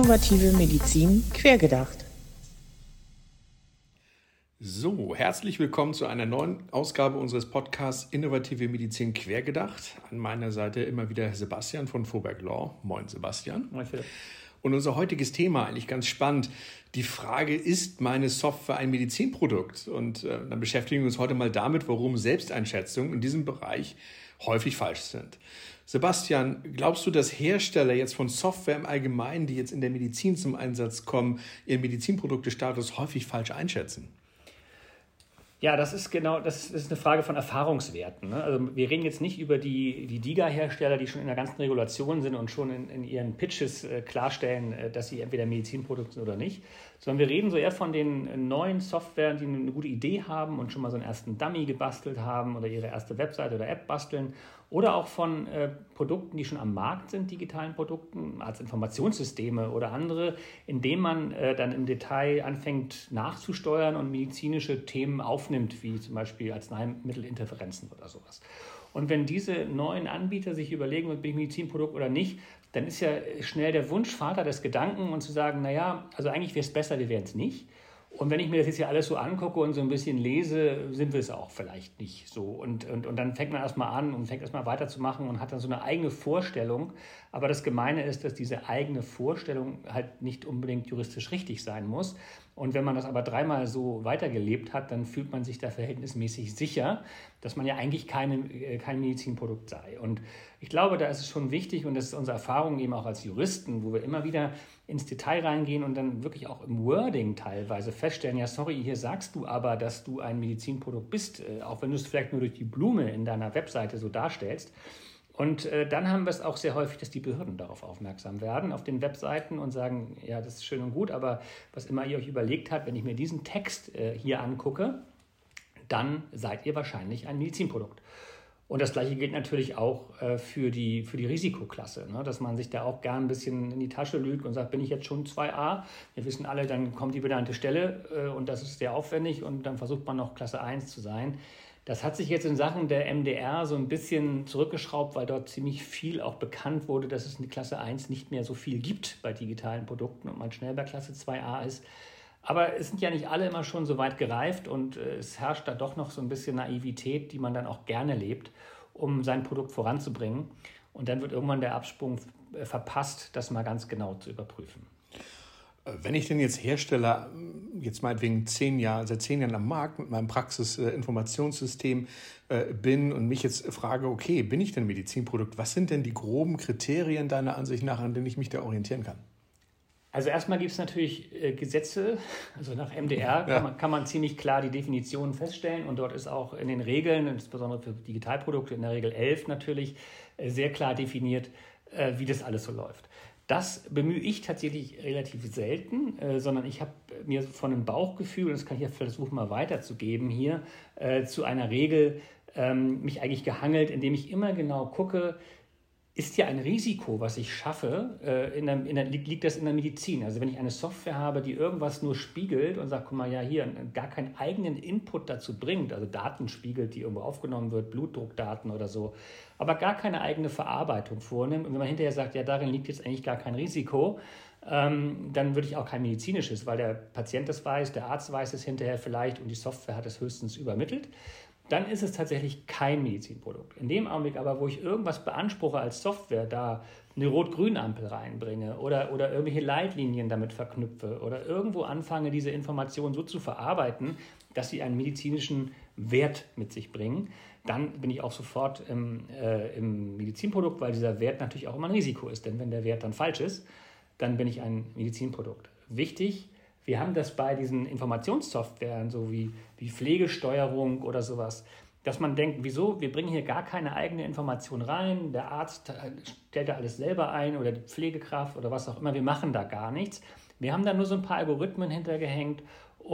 Innovative Medizin quergedacht. So, herzlich willkommen zu einer neuen Ausgabe unseres Podcasts Innovative Medizin quergedacht. An meiner Seite immer wieder Sebastian von Vorberg Law. Moin Sebastian. Moin Philipp. Und unser heutiges Thema, eigentlich ganz spannend, die Frage, ist meine Software ein Medizinprodukt? Und dann beschäftigen wir uns heute mal damit, warum Selbsteinschätzungen in diesem Bereich häufig falsch sind. Sebastian, glaubst du, dass Hersteller jetzt von Software im Allgemeinen, die jetzt in der Medizin zum Einsatz kommen, ihren Medizinproduktestatus häufig falsch einschätzen? Ja, das ist eine Frage von Erfahrungswerten. Ne? Also wir reden jetzt nicht über die DIGA-Hersteller, die schon in der ganzen Regulation sind und schon in ihren Pitches klarstellen, dass sie entweder Medizinprodukte sind oder nicht, sondern wir reden so eher von den neuen Softwaren, die eine gute Idee haben und schon mal so einen ersten Dummy gebastelt haben oder ihre erste Webseite oder App basteln, oder auch von Produkten, die schon am Markt sind, digitalen Produkten, als Informationssysteme oder andere, in denen man dann im Detail anfängt nachzusteuern und medizinische Themen aufnimmt, wie zum Beispiel Arzneimittelinterferenzen oder sowas. Und wenn diese neuen Anbieter sich überlegen, bin ich Medizinprodukt oder nicht, dann ist ja schnell der Wunsch Vater des Gedanken und zu sagen, naja, also eigentlich wäre es besser, wir wären es nicht. Und wenn ich mir das jetzt ja alles so angucke und so ein bisschen lese, sind wir es auch vielleicht nicht so. Und dann fängt man erstmal an und fängt erstmal weiterzumachen und hat dann so eine eigene Vorstellung. Aber das Gemeine ist, dass diese eigene Vorstellung halt nicht unbedingt juristisch richtig sein muss. Und wenn man das aber dreimal so weitergelebt hat, dann fühlt man sich da verhältnismäßig sicher, dass man ja eigentlich kein Medizinprodukt sei. Und ich glaube, da ist es schon wichtig, und das ist unsere Erfahrung eben auch als Juristen, wo wir immer wieder ins Detail reingehen und dann wirklich auch im Wording teilweise feststellen, ja sorry, hier sagst du aber, dass du ein Medizinprodukt bist, auch wenn du es vielleicht nur durch die Blume in deiner Webseite so darstellst. Und dann haben wir es auch sehr häufig, dass die Behörden darauf aufmerksam werden, auf den Webseiten, und sagen, ja, das ist schön und gut, aber was immer ihr euch überlegt habt, wenn ich mir diesen Text hier angucke, dann seid ihr wahrscheinlich ein Medizinprodukt. Und das Gleiche gilt natürlich auch für die Risikoklasse, ne? Dass man sich da auch gern ein bisschen in die Tasche lügt und sagt, bin ich jetzt schon 2a? Wir wissen alle, dann kommt die benannte Stelle und das ist sehr aufwendig und dann versucht man noch Klasse 1 zu sein. Das hat sich jetzt in Sachen der MDR so ein bisschen zurückgeschraubt, weil dort ziemlich viel auch bekannt wurde, dass es in Klasse 1 nicht mehr so viel gibt bei digitalen Produkten und man schnell bei Klasse 2a ist. Aber es sind ja nicht alle immer schon so weit gereift und es herrscht da doch noch so ein bisschen Naivität, die man dann auch gerne lebt, um sein Produkt voranzubringen. Und dann wird irgendwann der Absprung verpasst, das mal ganz genau zu überprüfen. Wenn ich denn jetzt Hersteller, jetzt meinetwegen seit 10 Jahren am Markt mit meinem Praxisinformationssystem bin und mich jetzt frage, okay, bin ich denn Medizinprodukt? Was sind denn die groben Kriterien deiner Ansicht nach, an denen ich mich da orientieren kann? Also erstmal gibt es natürlich Gesetze, also nach MDR kann man ziemlich klar die Definitionen feststellen, und dort ist auch in den Regeln, insbesondere für Digitalprodukte in der Regel 11 natürlich, sehr klar definiert, wie das alles so läuft. Das bemühe ich tatsächlich relativ selten, sondern ich habe mir von einem Bauchgefühl, und das kann ich ja versuchen mal weiterzugeben hier, zu einer Regel mich eigentlich gehangelt, indem ich immer genau gucke, ist ja ein Risiko, was ich schaffe, liegt das in der Medizin? Also wenn ich eine Software habe, die irgendwas nur spiegelt und sagt, guck mal, ja hier, gar keinen eigenen Input dazu bringt, also Daten spiegelt, die irgendwo aufgenommen wird, Blutdruckdaten oder so, aber gar keine eigene Verarbeitung vornimmt, und wenn man hinterher sagt, ja, darin liegt jetzt eigentlich gar kein Risiko, dann würde ich auch kein medizinisches, weil der Patient das weiß, der Arzt weiß es hinterher vielleicht und die Software hat es höchstens übermittelt. Dann ist es tatsächlich kein Medizinprodukt. In dem Augenblick aber, wo ich irgendwas beanspruche als Software, da eine Rot-Grün-Ampel reinbringe oder irgendwelche Leitlinien damit verknüpfe oder irgendwo anfange, diese Informationen so zu verarbeiten, dass sie einen medizinischen Wert mit sich bringen, dann bin ich auch sofort im Medizinprodukt, weil dieser Wert natürlich auch immer ein Risiko ist. Denn wenn der Wert dann falsch ist, dann bin ich ein Medizinprodukt. Wichtig, wir haben das bei diesen Informationssoftwaren, so wie Pflegesteuerung oder sowas, dass man denkt, wieso, wir bringen hier gar keine eigene Information rein, der Arzt stellt da alles selber ein oder die Pflegekraft oder was auch immer, wir machen da gar nichts. Wir haben da nur so ein paar Algorithmen hintergehängt,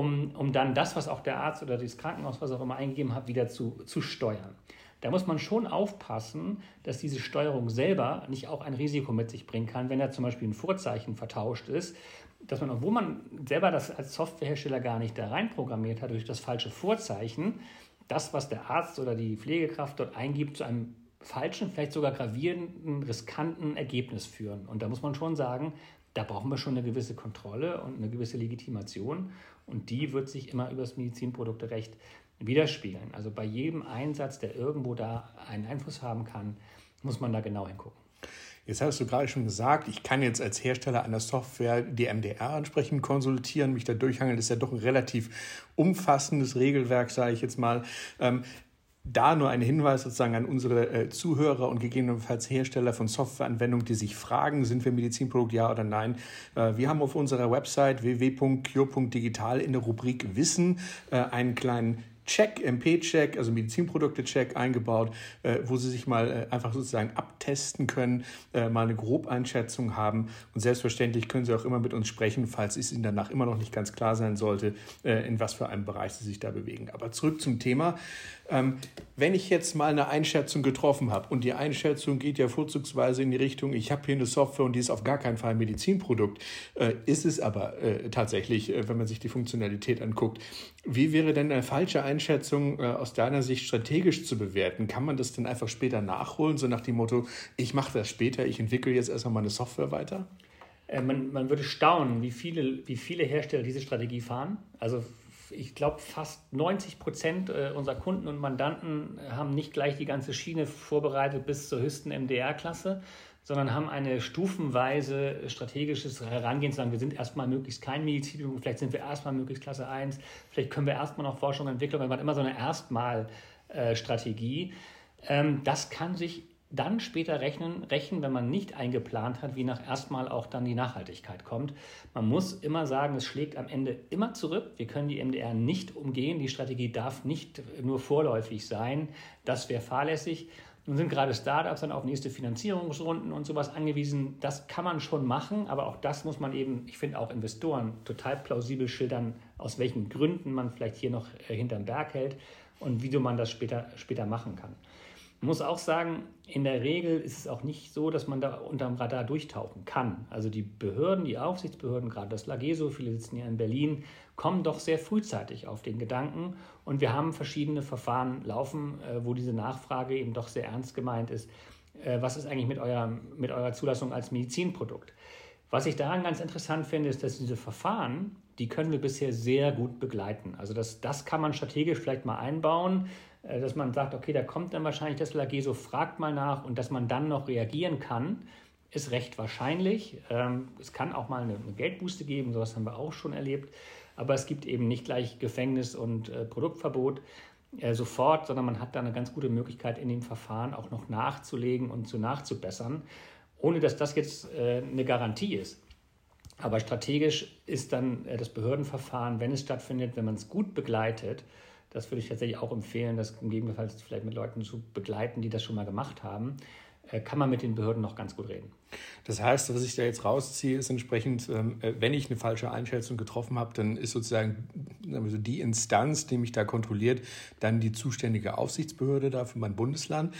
um dann das, was auch der Arzt oder das Krankenhaus, was auch immer eingegeben hat, wieder zu steuern. Da muss man schon aufpassen, dass diese Steuerung selber nicht auch ein Risiko mit sich bringen kann, wenn da zum Beispiel ein Vorzeichen vertauscht ist, dass man, obwohl man selber das als Softwarehersteller gar nicht da reinprogrammiert hat, durch das falsche Vorzeichen, das, was der Arzt oder die Pflegekraft dort eingibt, zu einem falschen, vielleicht sogar gravierenden, riskanten Ergebnis führen. Und da muss man schon sagen, Da brauchen wir schon eine gewisse Kontrolle und eine gewisse Legitimation. Und die wird sich immer über das Medizinprodukterecht widerspiegeln. Also bei jedem Einsatz, der irgendwo da einen Einfluss haben kann, muss man da genau hingucken. Jetzt hast du gerade schon gesagt, ich kann jetzt als Hersteller einer Software die MDR entsprechend konsultieren, mich da durchhangeln. Das ist ja doch ein relativ umfassendes Regelwerk, sage ich jetzt mal. Da nur ein Hinweis sozusagen an unsere Zuhörer und gegebenenfalls Hersteller von Softwareanwendungen, die sich fragen, sind wir Medizinprodukt, ja oder nein. Wir haben auf unserer Website www.cure.digital in der Rubrik Wissen einen kleinen Check, MP-Check, also Medizinprodukte-Check eingebaut, wo Sie sich mal einfach sozusagen abtesten können, mal eine Grobeinschätzung haben. Und selbstverständlich können Sie auch immer mit uns sprechen, falls es Ihnen danach immer noch nicht ganz klar sein sollte, in was für einem Bereich Sie sich da bewegen. Aber zurück zum Thema. Wenn ich jetzt mal eine Einschätzung getroffen habe und die Einschätzung geht ja vorzugsweise in die Richtung, ich habe hier eine Software und die ist auf gar keinen Fall ein Medizinprodukt, ist es aber tatsächlich, wenn man sich die Funktionalität anguckt. Wie wäre denn eine falsche Einschätzung aus deiner Sicht strategisch zu bewerten? Kann man das denn einfach später nachholen, so nach dem Motto, ich mache das später, ich entwickle jetzt erstmal meine Software weiter? Man würde staunen, wie viele Hersteller diese Strategie fahren. Also ich glaube, fast 90% unserer Kunden und Mandanten haben nicht gleich die ganze Schiene vorbereitet bis zur höchsten MDR-Klasse, sondern haben eine stufenweise strategisches Herangehen, zu sagen, wir sind erstmal möglichst kein Medizinprodukt, vielleicht sind wir erstmal möglichst Klasse 1, vielleicht können wir erstmal noch Forschung und Entwicklung, man hat immer so eine Erstmal-Strategie. Das kann sich dann später rächen, wenn man nicht eingeplant hat, wie nach erstmal auch dann die Nachhaltigkeit kommt. Man muss immer sagen, es schlägt am Ende immer zurück. Wir können die MDR nicht umgehen. Die Strategie darf nicht nur vorläufig sein. Das wäre fahrlässig. Nun sind gerade Startups dann auf nächste Finanzierungsrunden und sowas angewiesen. Das kann man schon machen, aber auch das muss man eben, ich finde auch Investoren total plausibel schildern, aus welchen Gründen man vielleicht hier noch hinterm Berg hält und wie man das später machen kann. Man muss auch sagen, in der Regel ist es auch nicht so, dass man da unterm Radar durchtauchen kann. Also die Behörden, die Aufsichtsbehörden, gerade das LAGESO, viele sitzen ja in Berlin, kommen doch sehr frühzeitig auf den Gedanken. Und wir haben verschiedene Verfahren laufen, wo diese Nachfrage eben doch sehr ernst gemeint ist. Was ist eigentlich mit eurer Zulassung als Medizinprodukt? Was ich daran ganz interessant finde, ist, dass diese Verfahren, die können wir bisher sehr gut begleiten. Also das kann man strategisch vielleicht mal einbauen, dass man sagt, okay, da kommt dann wahrscheinlich das LAGESO, fragt mal nach und dass man dann noch reagieren kann, ist recht wahrscheinlich. Es kann auch mal eine Geldbuße geben, sowas haben wir auch schon erlebt, aber es gibt eben nicht gleich Gefängnis und Produktverbot sofort, sondern man hat da eine ganz gute Möglichkeit in dem Verfahren auch noch nachzulegen und nachzubessern, ohne dass das jetzt eine Garantie ist. Aber strategisch ist dann das Behördenverfahren, wenn es stattfindet, wenn man es gut begleitet, das würde ich tatsächlich auch empfehlen, das gegebenenfalls vielleicht mit Leuten zu begleiten, die das schon mal gemacht haben, kann man mit den Behörden noch ganz gut reden. Das heißt, was ich da jetzt rausziehe, ist entsprechend, wenn ich eine falsche Einschätzung getroffen habe, dann ist sozusagen die Instanz, die mich da kontrolliert, dann die zuständige Aufsichtsbehörde da für mein Bundesland.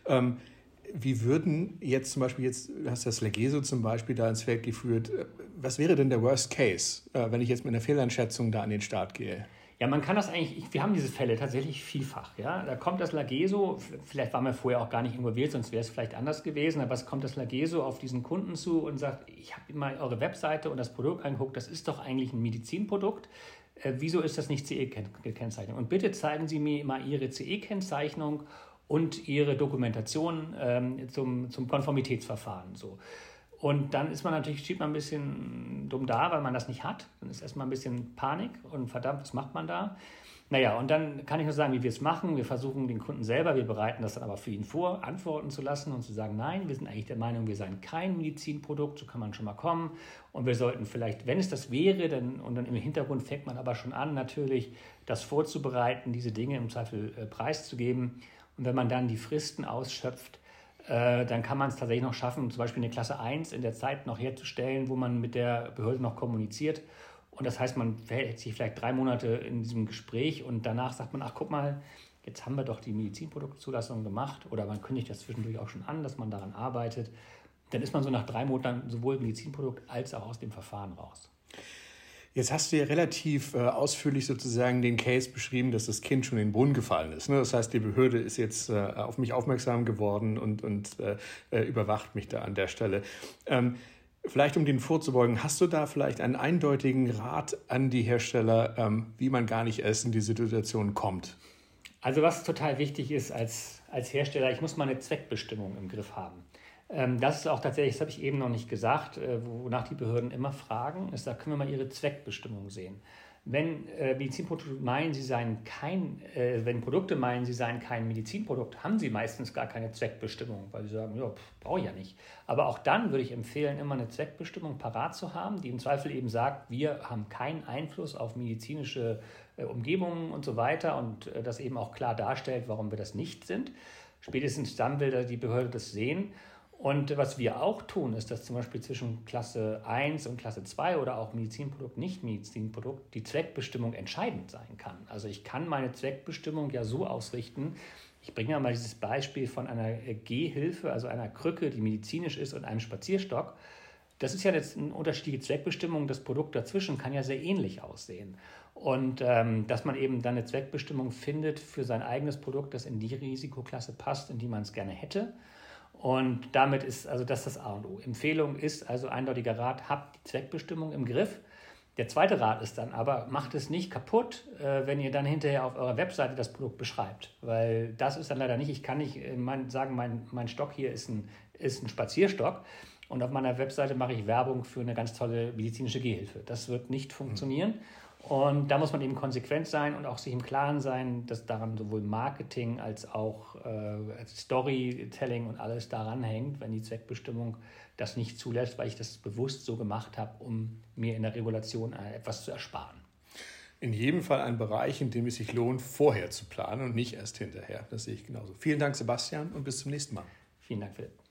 Wie würden jetzt zum Beispiel, jetzt hast du das LAGESO zum Beispiel da ins Feld geführt, was wäre denn der Worst Case, wenn ich jetzt mit einer Fehleinschätzung da an den Start gehe? Ja, man kann das eigentlich, wir haben diese Fälle tatsächlich vielfach. Ja? Da kommt das LAGESO, vielleicht waren wir vorher auch gar nicht involviert, sonst wäre es vielleicht anders gewesen, aber es kommt das LAGESO auf diesen Kunden zu und sagt, ich habe mal eure Webseite und das Produkt angeguckt, das ist doch eigentlich ein Medizinprodukt. Wieso ist das nicht CE-Kennzeichnung? Und bitte zeigen Sie mir mal Ihre CE-Kennzeichnung und Ihre Dokumentation zum Konformitätsverfahren. So. Und dann steht man ein bisschen dumm da, weil man das nicht hat. Dann ist erstmal ein bisschen Panik und verdammt, was macht man da? Naja, und dann kann ich nur sagen, wie wir es machen. Wir versuchen den Kunden selber, wir bereiten das dann aber für ihn vor, antworten zu lassen und zu sagen, nein, wir sind eigentlich der Meinung, wir seien kein Medizinprodukt, so kann man schon mal kommen. Und wir sollten vielleicht, wenn es das wäre, und dann im Hintergrund fängt man aber schon an, natürlich das vorzubereiten, diese Dinge im Zweifel preiszugeben. Und wenn man dann die Fristen ausschöpft, dann kann man es tatsächlich noch schaffen, zum Beispiel eine Klasse 1 in der Zeit noch herzustellen, wo man mit der Behörde noch kommuniziert. Und das heißt, man verhält sich vielleicht 3 Monate in diesem Gespräch und danach sagt man, ach guck mal, jetzt haben wir doch die Medizinproduktzulassung gemacht oder man kündigt das zwischendurch auch schon an, dass man daran arbeitet. Dann ist man so nach 3 Monaten sowohl Medizinprodukt als auch aus dem Verfahren raus. Jetzt hast du ja relativ ausführlich sozusagen den Case beschrieben, dass das Kind schon in den Brunnen gefallen ist. Ne? Das heißt, die Behörde ist jetzt auf mich aufmerksam geworden und überwacht mich da an der Stelle. Vielleicht, um den vorzubeugen, hast du da vielleicht einen eindeutigen Rat an die Hersteller, wie man gar nicht erst in die Situation kommt? Also was total wichtig ist als Hersteller, ich muss meine Zweckbestimmung im Griff haben. Das ist auch tatsächlich, das habe ich eben noch nicht gesagt, wonach die Behörden immer fragen, ist, da können wir mal ihre Zweckbestimmung sehen. Wenn Medizinprodukte meinen, wenn Produkte meinen, sie seien kein Medizinprodukt, haben sie meistens gar keine Zweckbestimmung, weil sie sagen, ja, brauche ich ja nicht. Aber auch dann würde ich empfehlen, immer eine Zweckbestimmung parat zu haben, die im Zweifel eben sagt, wir haben keinen Einfluss auf medizinische Umgebungen und so weiter und das eben auch klar darstellt, warum wir das nicht sind. Spätestens dann will die Behörde das sehen. Und was wir auch tun, ist, dass zum Beispiel zwischen Klasse 1 und Klasse 2 oder auch Medizinprodukt, Nicht-Medizinprodukt die Zweckbestimmung entscheidend sein kann. Also ich kann meine Zweckbestimmung ja so ausrichten, ich bringe ja mal dieses Beispiel von einer Gehhilfe, also einer Krücke, die medizinisch ist und einem Spazierstock. Das ist ja jetzt eine unterschiedliche Zweckbestimmung, das Produkt dazwischen kann ja sehr ähnlich aussehen. Und dass man eben dann eine Zweckbestimmung findet für sein eigenes Produkt, das in die Risikoklasse passt, in die man es gerne hätte. Und damit ist also das A und O. Empfehlung ist also eindeutiger Rat, habt die Zweckbestimmung im Griff. Der zweite Rat ist dann aber, macht es nicht kaputt, wenn ihr dann hinterher auf eurer Webseite das Produkt beschreibt. Weil das ist dann leider nicht, ich kann nicht sagen, mein Stock hier ist ein Spazierstock und auf meiner Webseite mache ich Werbung für eine ganz tolle medizinische Gehhilfe. Das wird nicht funktionieren. Und da muss man eben konsequent sein und auch sich im Klaren sein, dass daran sowohl Marketing als auch Storytelling und alles daran hängt, wenn die Zweckbestimmung das nicht zulässt, weil ich das bewusst so gemacht habe, um mir in der Regulation etwas zu ersparen. In jedem Fall ein Bereich, in dem es sich lohnt, vorher zu planen und nicht erst hinterher. Das sehe ich genauso. Vielen Dank, Sebastian, und bis zum nächsten Mal. Vielen Dank, Philipp.